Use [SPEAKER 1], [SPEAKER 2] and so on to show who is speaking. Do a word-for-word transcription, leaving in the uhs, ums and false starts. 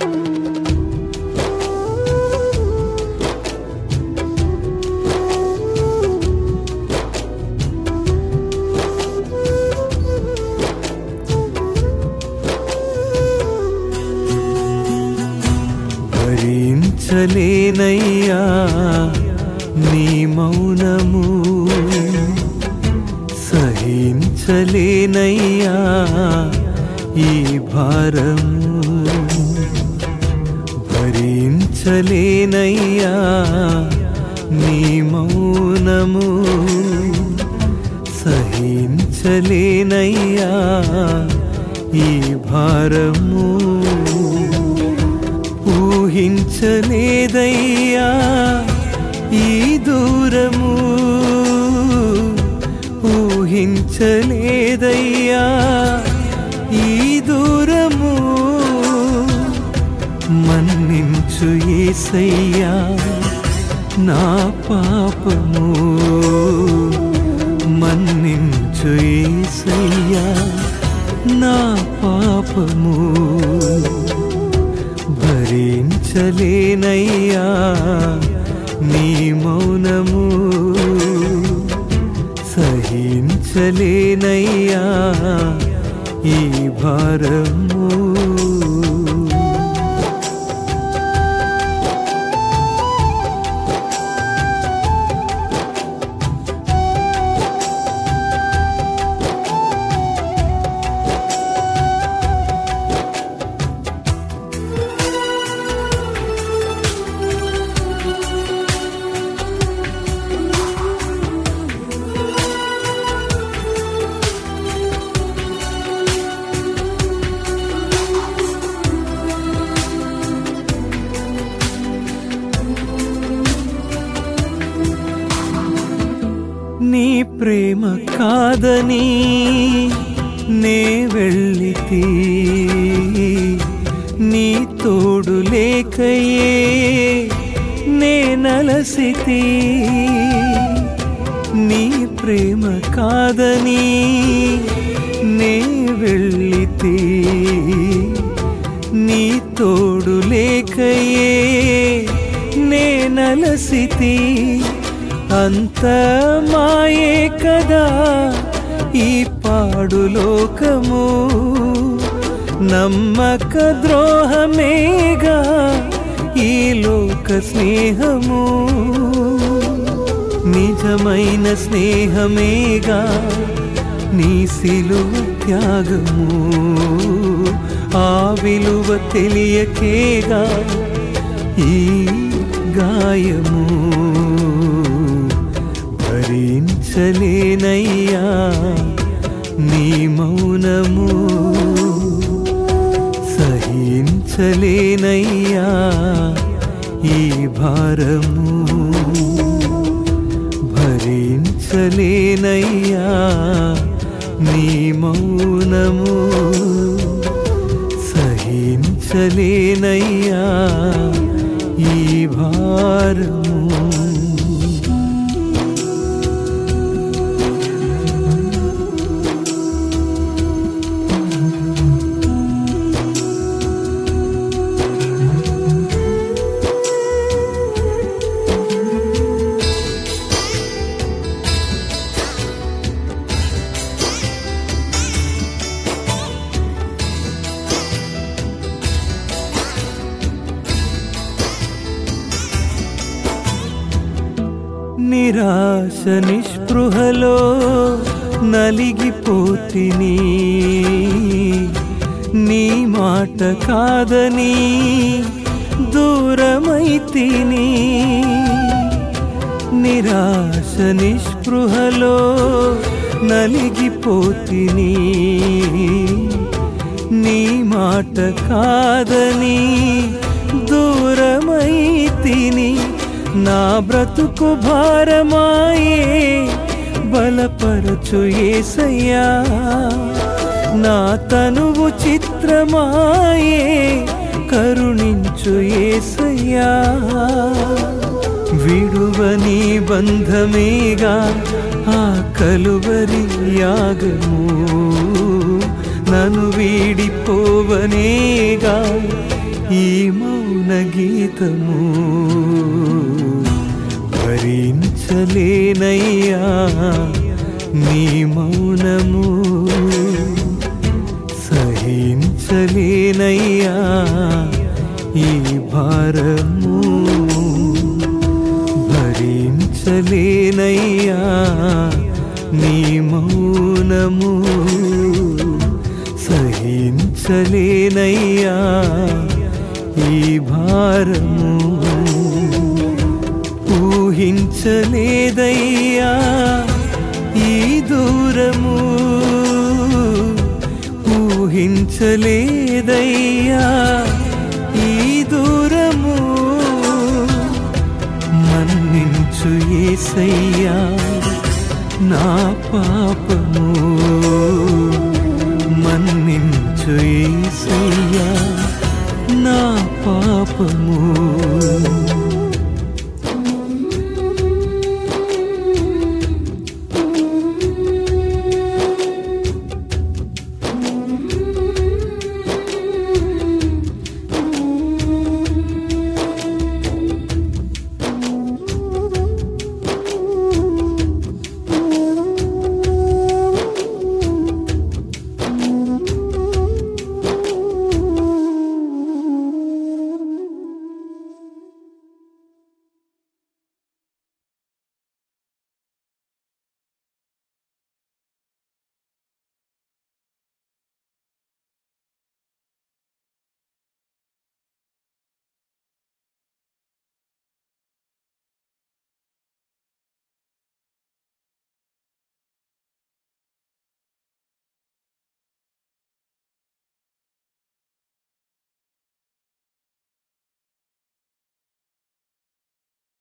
[SPEAKER 1] భరించలేనయ్యా నీ మౌనము, సహించలేనయ్యా ఈ భారము. భరించలేనయ్యా నీ మౌనము, సహించలేనయ్యా ఈ భారము. ఊహించలేదయ్యా ఈ దూరము, ఊహించలేదయ్యా ఈ దూరము. మన్నించు యేసయ్యా నా పాపము, మన్నించు యేసయ్యా నా పాపము. భరించలేనయ్యా నీ మౌనము, సహించలేనయ్యా ఈ భారము. నీ ప్రేమ కాదని నే వెళ్ళితి, నీ తోడు లేకయే నే నలసితి. నీ ప్రేమ కాదని నే వెళ్ళితి, నీ తోడు లేకయే నే నలసితి. అంత మాయే కదా ఈ పాడు లోకము, నమ్మక ద్రోహమేగా ఈ లోక స్నేహము. నిజమైన స్నేహమేగా నీ సిలువ త్యాగము, ఆ విలువ తెలియకేగా ఈ గాయము. భరించలేనయ్యా నీ మౌనము, సహించలేనయ్యా ఈ భారము. భరించలేనయ్యా నీ మౌనము, సహించలేనయ్యా ఈ భారము. నిరాశ నిస్పృహలో నలిగిపోతిని, నీ మాట కాదని దూరమైతిని. నిరాశ నిస్పృహలో నలిగిపోతిని, నీ మాట కాదని దూరమైతిని. నా బ్రతుకు భారమాయే బలపరచు యేసయ్యా, నా తనువు చిత్రమాయే కరుణించు యేసయ్యా. విడువని బంధమేగా ఆ కలువరి యాగము, నన్ను వీడిపోవనేగా ఈ గీతము భరించలేనయ్యా నీ మౌనము సహించలేనయ్యా ఈ భారము భరించలేనయ్యా నీ మౌనము సహించలేనయ్యా ఈ భారము ఊహించలేదయ్యా ఈ దూరము ఊహించలేదయ్యా ఈ దూరము మన్నించు యేసయ్యా నా పాపము మన్నించు యేసయ్యా నా పాపము